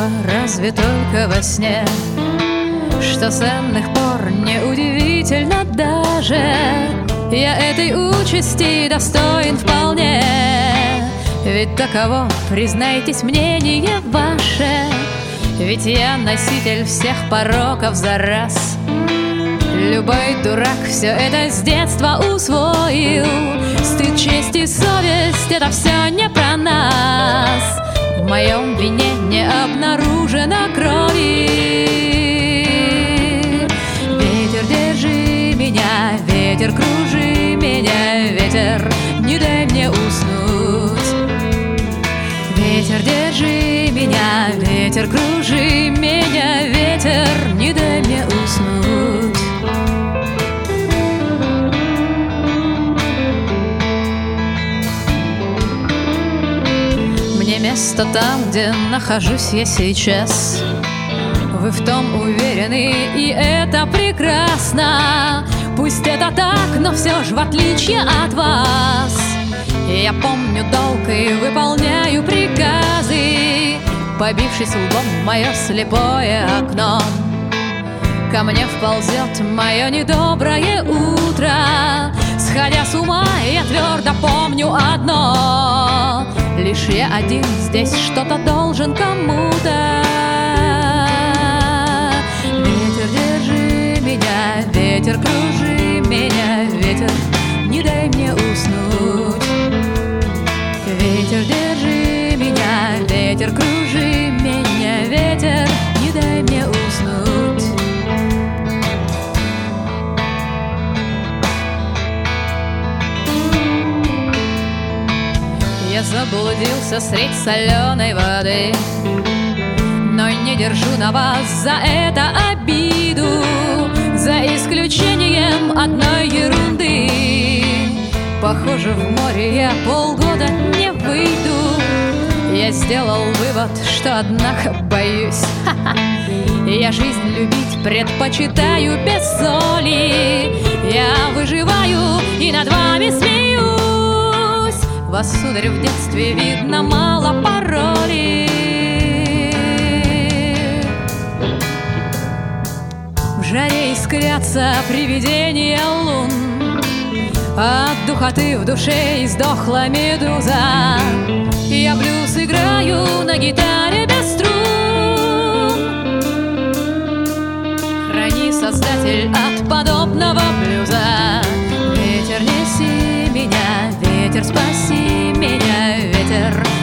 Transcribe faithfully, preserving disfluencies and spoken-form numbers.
детства разве только во сне, что с энных пор неудивительно даже я этой участи достоин вполне. Ведь таково, признайтесь, мнение ваше, ведь я носитель всех пороков за раз. Любой дурак все это с детства усвоил. Стыд, честь и совесть — это все не про нас. В моем вине не обнаружено крови. Ветер, держи меня, ветер, кружи меня, ветер, не дай мне уснуть. Ветер, держи меня, ветер, кружи меня, ветер, не дай мне уснуть. Мне место там, где нахожусь я сейчас. Вы в том уверены, и это прекрасно. Пусть это так, но все же в отличие от вас я помню долг и выполняю приказы, побившись лбом в мое слепое окно. Ко мне вползет мое недоброе утро. Сходя с ума, я твердо помню одно: лишь я один здесь что-то должен кому-то. Ветер, держи меня, ветер, кружи меня, ветер, не дай мне уснуть. Ветер, держи меня, ветер, кружи меня, ветер, не дай мне уснуть. Я заблудился средь соленой воды, но не держу на вас за это обиду, за исключением одной ерунды. Похоже, в море я полгода не выйду. Я сделал вывод, что однако боюсь. Ха-ха. Я жизнь любить предпочитаю без соли. Я выживаю и над вами смеюсь. Вас, сударь, в детстве видно мало паролей. В жаре искрятся привидения лун, от духоты в душе издохла медуза. Я блюз играю на гитаре без струн. Храни, Создатель, от подобного блюза. Ветер, неси меня, ветер, спаси меня, ветер,